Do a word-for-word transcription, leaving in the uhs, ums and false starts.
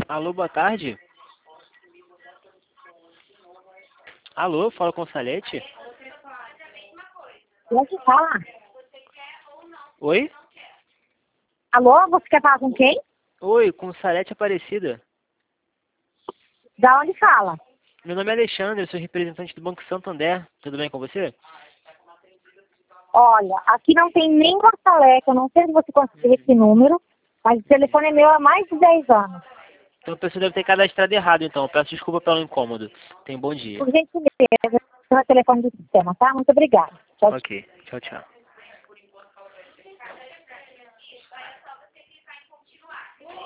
Alô, boa tarde. Alô, fala com Salete? Onde fala? Oi? Alô, você quer falar com quem? Oi, com Salete Aparecida. Da onde fala? Meu nome é Alexandre, eu sou representante do Banco Santander. Tudo bem com você? Olha, aqui não tem nenhuma Salete, eu não sei se você conseguiu esse número, mas o telefone é meu há mais de dez anos. Então a pessoa deve ter cadastrado errado, então. Eu peço desculpa pelo incômodo. Tenha um bom dia. Por gentileza, o telefone do sistema, tá? Muito obrigada. Tchau, tchau. Ok, tchau, tchau.